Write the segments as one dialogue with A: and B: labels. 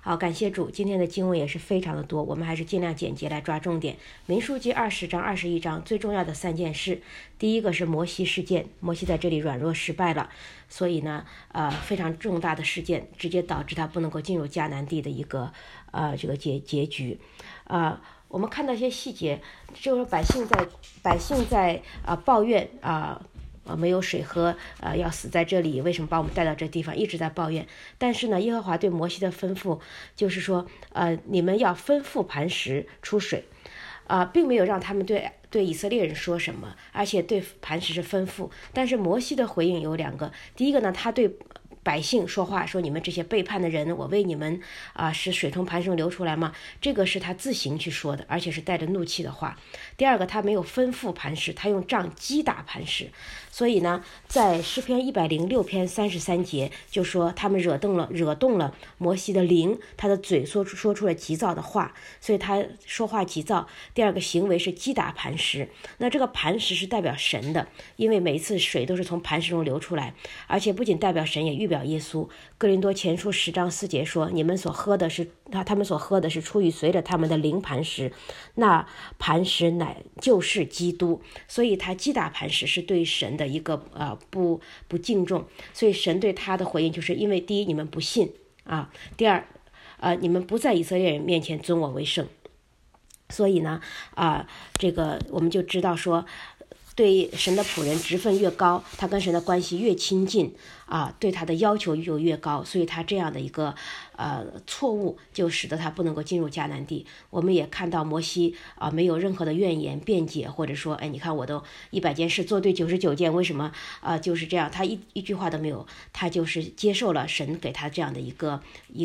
A: 好，感谢主，今天的经文也是非常的多，我们还是尽量简洁来抓重点。民数记20章、21章最重要的3件事，第一个是摩西事件，摩西在这里软弱失败了，所以呢，非常重大的事件，直接导致他不能够进入迦南地的一个这个结局。我们看到一些细节，就是百姓在抱怨没有水喝，要死在这里，为什么把我们带到这地方，一直在抱怨。但是呢，耶和华对摩西的吩咐就是说，你们要吩咐磐石出水，并没有让他们对以色列人说什么，而且对磐石是吩咐。但是摩西的回应有2个，第一个呢，他对百姓说话，说你们这些背叛的人，我为你们使水从磐石中流出来吗？这个是他自行去说的，而且是带着怒气的话。第二个，他没有吩咐磐石，他用杖击打磐石。所以呢，在诗篇106篇33节就说他们惹动了摩西的灵，他的嘴说出了急躁的话，所以他说话急躁。第二个行为是击打磐石，那这个磐石是代表神的，因为每一次水都是从磐石中流出来，而且不仅代表神，也预表耶稣。哥林多前书10章4节说，他们所喝的是出于随着他们的灵磐石，那磐石乃就是基督。所以他击打磐石是对神的一个不敬重，所以神对他的回应就是因为第一，你们不信第二你们不在以色列人面前尊我为圣。所以呢这个我们就知道说，对神的仆人职分越高，他跟神的关系越亲近对他的要求就越高，所以他这样的一个错误就使得他不能够进入迦南地。我们也看到摩西没有任何的怨言辩解，或者说你看我都100件事做对99件，为什么就是这样，他一句话都没有，他就是接受了神给他这样的一个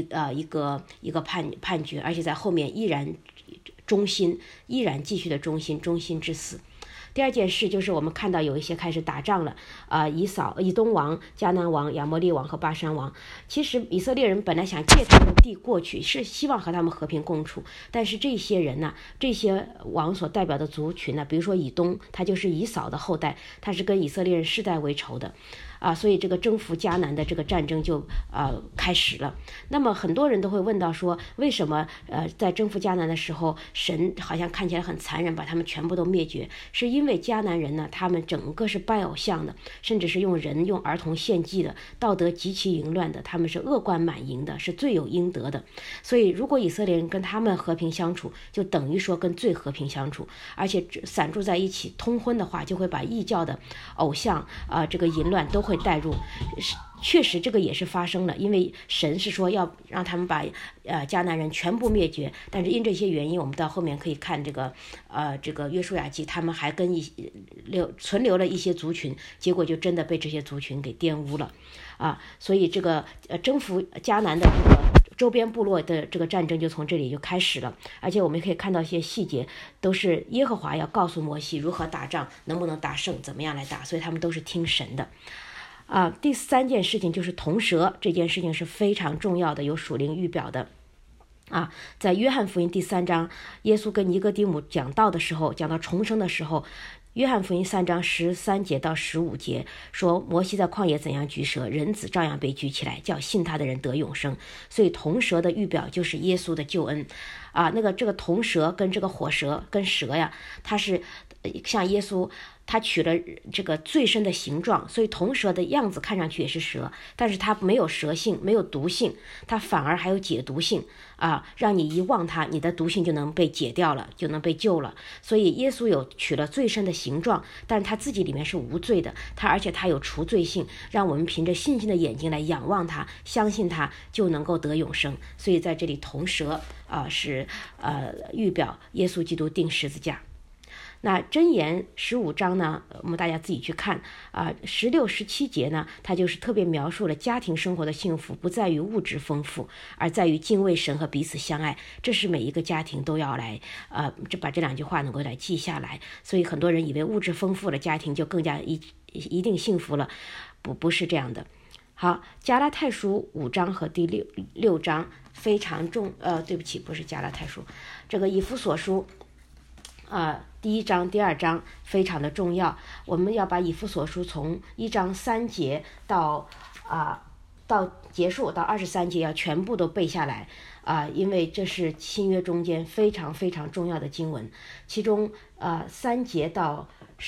A: 判决，而且在后面依然忠心，依然继续的忠心至死。第二件事就是我们看到有一些开始打仗了，以东王、迦南王、亚摩利王和巴珊王。其实以色列人本来想借他们的地过去，是希望和他们和平共处，但是这些人呢，这些王所代表的族群呢，比如说以东，他就是以扫的后代，他是跟以色列人世代为仇的。所以这个征服迦南的这个战争就开始了。那么很多人都会问到说，为什么在征服迦南的时候，神好像看起来很残忍，把他们全部都灭绝？是因为迦南人呢，他们整个是拜偶像的，甚至是用儿童献祭的，道德极其淫乱的，他们是恶贯满盈的，是罪有应得的。所以如果以色列人跟他们和平相处，就等于说跟罪和平相处，而且散住在一起通婚的话，就会把异教的偶像这个淫乱都会带入。确实这个也是发生了，因为神是说要让他们把迦南人全部灭绝，但是因这些原因，我们到后面可以看这个约书亚记，他们还存留了一些族群，结果就真的被这些族群给玷污了所以这个征服迦南的这个周边部落的这个战争就从这里就开始了。而且我们可以看到一些细节，都是耶和华要告诉摩西如何打仗，能不能打胜，怎么样来打，所以他们都是听神的第3件事情就是铜蛇，这件事情是非常重要的，有属灵预表的在约翰福音第3章，耶稣跟尼哥底母讲道的时候，讲到重生的时候，约翰福音3章13节到15节说，摩西在旷野怎样举蛇，人子照样被举起来，叫信他的人得永生。所以铜蛇的预表就是耶稣的救恩这个铜蛇跟这个火蛇跟蛇呀，它是像耶稣他取了这个最深的形状，所以铜蛇的样子看上去也是蛇，但是它没有蛇性，没有毒性，它反而还有解毒性让你一望它，你的毒性就能被解掉了，就能被救了。所以耶稣有取了最深的形状，但是他自己里面是无罪的，而且他有除罪性，让我们凭着信心的眼睛来仰望他，相信他，就能够得永生。所以在这里铜蛇是预表耶稣基督钉十字架。那箴言15章呢，我们大家自己去看16、17节呢，它就是特别描述了家庭生活的幸福不在于物质丰富，而在于敬畏神和彼此相爱。这是每一个家庭都要来把这2句话能够来记下来。所以很多人以为物质丰富了家庭就更加一定幸福了，不是这样的。好，加拉太书5章和第6章非常对不起，不是加拉太书，这个以弗所书第1章、第2章非常的重要。我们要把以弗所书从1章3节到到结束到23节要全部都背下来因为这是新约中间非常非常重要的经文，其中3节到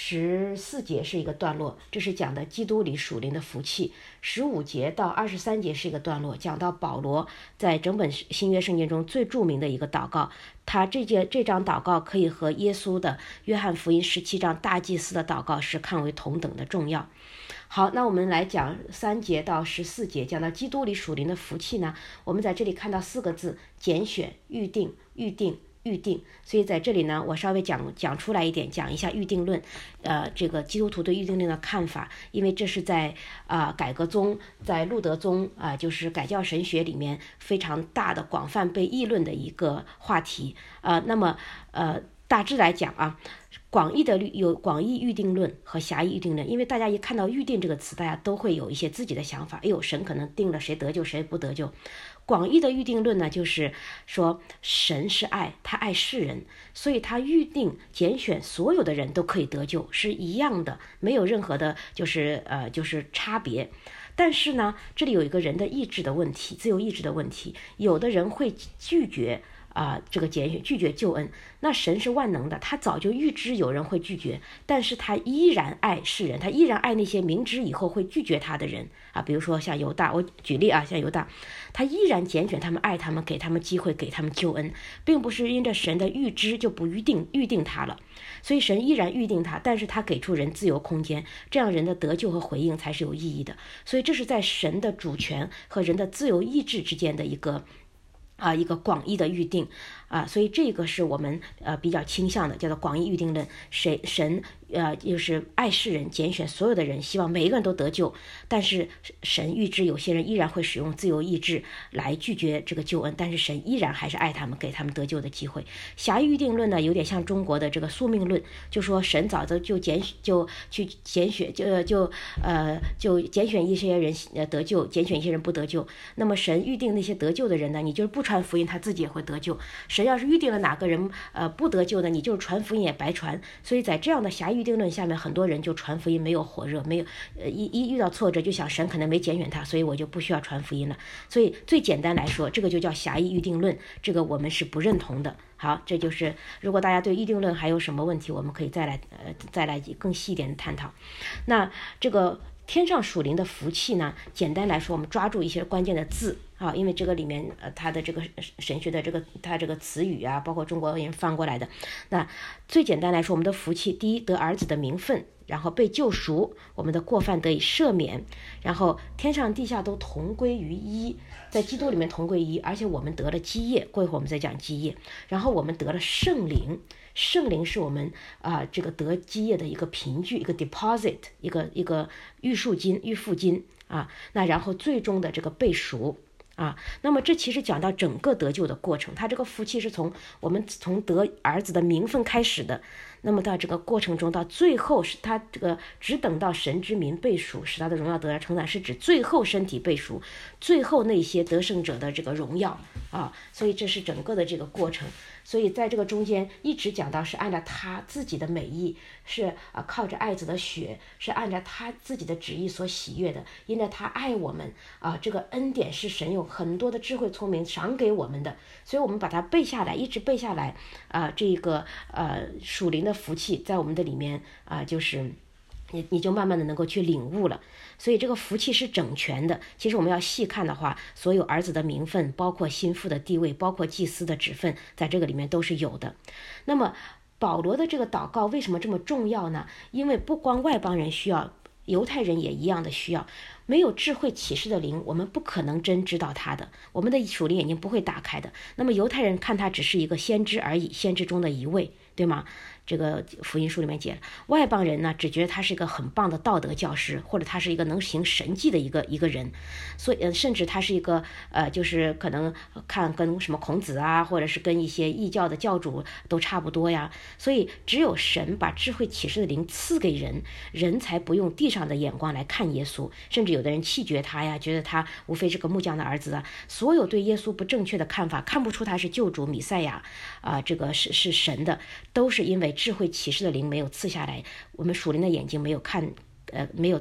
A: 14节是一个段落，这是讲的基督里属灵的福气。15节到23节是一个段落，讲到保罗在整本新约圣经中最著名的一个祷告，他这章祷告可以和耶稣的约翰福音17章大祭司的祷告是看为同等的重要。好，那我们来讲3节到14节，讲到基督里属灵的福气呢，我们在这里看到4个字：拣选、预定、预定、预定。所以在这里呢，我稍微讲出来一点，讲一下预定论，这个基督徒对预定论的看法，因为这是在改革宗，在路德宗就是改教神学里面非常大的广泛被议论的一个话题那么大致来讲广义预定论和狭义预定论，因为大家一看到预定这个词，大家都会有一些自己的想法，神可能定了谁得救谁不得救。广义的预定论呢，就是说神是爱，他爱世人，所以他预定拣选所有的人都可以得救，是一样的，没有任何的就是差别。但是呢，这里有一个人的意志的问题，自由意志的问题，有的人会拒绝这个拣选，拒绝救恩。那神是万能的，他早就预知有人会拒绝，但是他依然爱世人，他依然爱那些明知以后会拒绝他的人比如说像犹大，我举例像犹大，他依然拣选他们，爱他们，给他们机会，给他们救恩，并不是因着神的预知就不预定他了，所以神依然预定他，但是他给出人自由空间，这样人的得救和回应才是有意义的。所以这是在神的主权和人的自由意志之间的一个广义的预定所以这个是我们比较倾向的，叫做广义预定论。神就是爱世人，拣选所有的人，希望每一个人都得救，但是神预知有些人依然会使用自由意志来拒绝这个救恩，但是神依然还是爱他们，给他们得救的机会。狭义预定论呢，有点像中国的这个宿命论，就说神早就去拣选就拣选一些人得救，拣选一些人不得救。那么神预定那些得救的人呢，你就是不传福音他自己也会得救。神要是预定了哪个人不得救的，你就是传福音也白传。所以在这样的狭义预定论下面，很多人就传福音没有火热，没有一遇到挫折就想神可能没拣选他，所以我就不需要传福音了。所以最简单来说，这个就叫狭义预定论，这个我们是不认同的。好，这就是如果大家对预定论还有什么问题，我们可以再来更细一点的探讨。那这个天上属灵的福气呢，简单来说，我们抓住一些关键的字因为这个里面它的这个神学的它这个词语包括中国人翻过来的。那最简单来说，我们的福气，第一，得儿子的名分，然后被救赎，我们的过犯得以赦免，然后天上地下都同归于一，在基督里面同归于一，而且我们得了基业，过一会儿我们再讲基业，然后我们得了圣灵，圣灵是我们这个得基业的一个凭据，一个 deposit， 一个预付金那然后最终的这个被赎那么这其实讲到整个得救的过程，它这个福气是我们从得儿子的名分开始的，那么到这个过程中，到最后是他这个只等到神之民被赎，使他的荣耀得来称赞，是指最后身体被赎，最后那些得胜者的这个荣耀所以这是整个的这个过程。所以在这个中间一直讲到是按照他自己的美意，是靠着爱子的血，是按照他自己的旨意所喜悦的，因着他爱我们这个恩典是神有很多的智慧聪明赏给我们的，所以我们把它背下来，一直背下来这个属灵的福气在我们的里面就是你就慢慢的能够去领悟了。所以这个福气是整全的，其实我们要细看的话，所有儿子的名分，包括心腹的地位，包括祭司的职分，在这个里面都是有的。那么保罗的这个祷告为什么这么重要呢？因为不光外邦人需要，犹太人也一样的需要。没有智慧启示的灵，我们不可能真知道他的，我们的属灵眼睛不会打开的。那么犹太人看他只是一个先知而已，先知中的一位，对吗？这个福音书里面解了，外邦人呢只觉得他是一个很棒的道德教师，或者他是一个能行神迹的一个人，所以甚至他是一个就是可能看跟什么孔子或者是跟一些异教的教主都差不多呀。所以只有神把智慧启示的灵赐给人，人才不用地上的眼光来看耶稣，甚至有的人弃绝他呀，觉得他无非是个木匠的儿子所有对耶稣不正确的看法，看不出他是救主弥赛亚这个是神的，都是因为智慧启示的灵没有赐下来，我们属灵的眼睛没有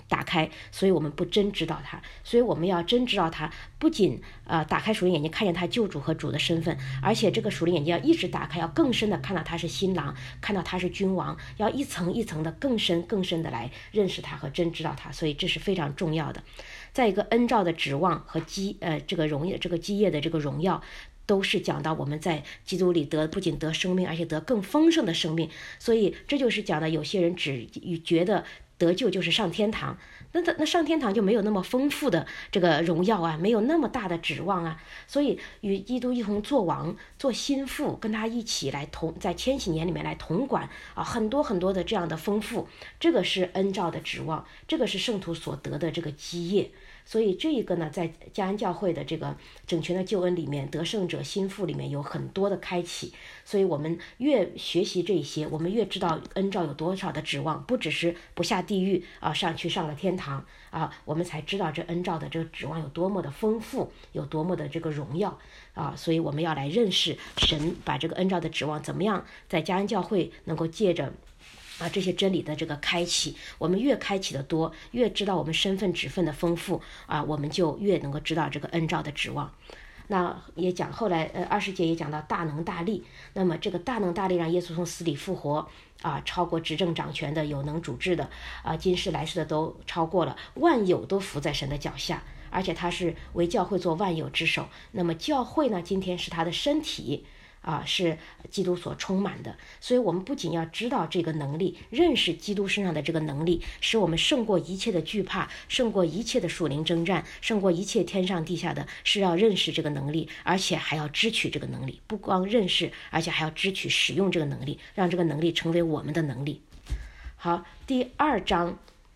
A: 打开，所以我们不真知道他。所以我们要真知道他，不仅打开属灵眼睛看见他救主和主的身份，而且这个属灵眼睛要一直打开，要更深的看到他是新郎，看到他是君王，要一层一层的更深的来认识他和真知道他。所以这是非常重要的。再一个恩召的指望和这个荣耀，这个基业的这个荣耀，都是讲到我们在基督里不仅得生命，而且得更丰盛的生命。所以这就是讲的有些人只觉得得救就是上天堂，那上天堂就没有那么丰富的这个荣耀啊，没有那么大的指望啊。所以与基督一同做王做心腹，跟他一起来在千禧年里面来统管啊，很多很多的这样的丰富，这个是恩召的指望，这个是圣徒所得的这个基业。所以这一个呢，在嘉安教会的这个整全的救恩里面，得胜者心腹里面有很多的开启。所以我们越学习这些，我们越知道恩召有多少的指望，不只是不下地狱啊，上了天堂啊，我们才知道这恩召的这个指望有多么的丰富，有多么的这个荣耀啊。所以我们要来认识神把这个恩召的指望怎么样在嘉安教会能够借着这些真理的这个开启，我们越开启的多，越知道我们身份职分的丰富啊，我们就越能够知道这个恩召的指望。那也讲后来20节也讲到大能大力，那么这个大能大力让耶稣从死里复活啊，超过执政掌权的有能主治的啊，今世来世的都超过了，万有都伏在神的脚下，而且他是为教会做万有之首。那么教会呢，今天是他的身体啊，是基督所充满的。所以我们不仅要知道这个能力，认识基督身上的这个能力，使我们胜过一切的惧怕，胜过一切的属灵征战，胜过一切天上地下的，是要认识这个能力，而且还要支取这个能力。不光认识，而且还要支取使用这个能力，让这个能力成为我们的能力。好，第2章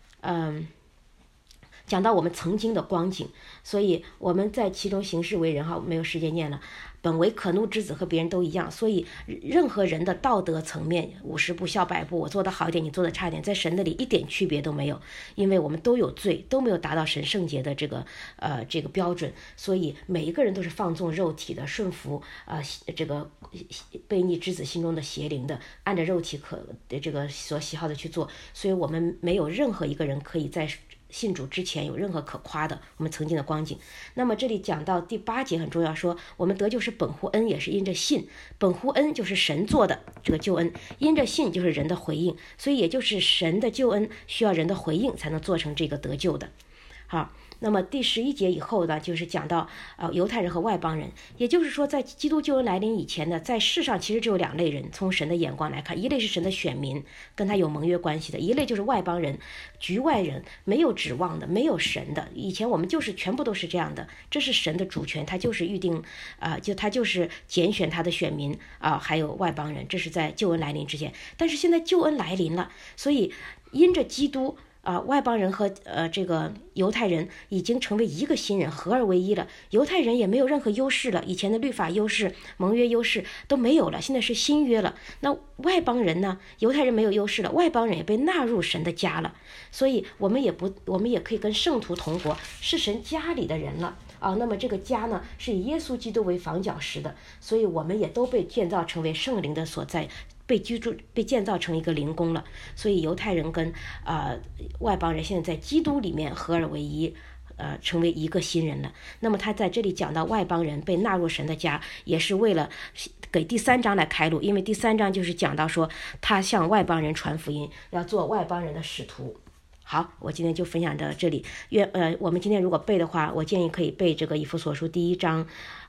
A: 讲到我们曾经的光景，所以我们在其中行事为人没有时间念了，本为可怒之子，和别人都一样。所以任何人的道德层面50步笑100步，我做得好一点，你做得差一点，在神那里一点区别都没有，因为我们都有罪，都没有达到神圣洁的这个标准。所以每一个人都是放纵肉体的，顺服这个悖逆之子心中的邪灵的，按着肉体这个所喜好的去做。所以我们没有任何一个人可以在信主之前有任何可夸的，我们曾经的光景。那么这里讲到第8节很重要，说我们得救是本乎恩，也是因着信。本乎恩就是神做的这个救恩，因着信就是人的回应，所以也就是神的救恩需要人的回应才能做成这个得救的。好，那么第11节以后呢，就是讲到犹太人和外邦人，也就是说在基督救恩来临以前呢，在世上其实只有2类人，从神的眼光来看，一类是神的选民，跟他有盟约关系的，一类就是外邦人，局外人，没有指望的，没有神的。以前我们就是全部都是这样的，这是神的主权，他就是预定他就是拣选他的选民还有外邦人，这是在救恩来临之前。但是现在救恩来临了，所以因着基督外邦人和这个犹太人已经成为一个新人，合而为一了。犹太人也没有任何优势了，以前的律法优势、盟约优势都没有了，现在是新约了。那外邦人呢？犹太人没有优势了，外邦人也被纳入神的家了。所以我们也可以跟圣徒同活，是神家里的人了那么这个家呢，是以耶稣基督为房角石的，所以我们也都被建造成为圣灵的所在，被建造成一个灵宫了。所以犹太人跟外邦人现在在基督里面合而为一，成为一个新人了。那么他在这里讲到外邦人被纳入神的家，也是为了给第3章来开路，因为第3章就是讲到说他向外邦人传福音，要做外邦人的使徒。好，我今天就分享到这里。我们今天如果背的话，我建议可以背这个以弗所书第1章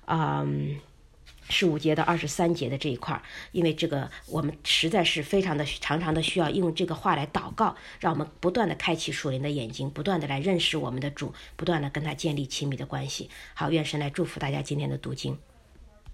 A: 15节到23节的这一块，因为这个我们实在是非常的常的需要用这个话来祷告，让我们不断的开启属灵的眼睛，不断的来认识我们的主，不断的跟他建立亲密的关系。好，愿神来祝福大家今天的读经。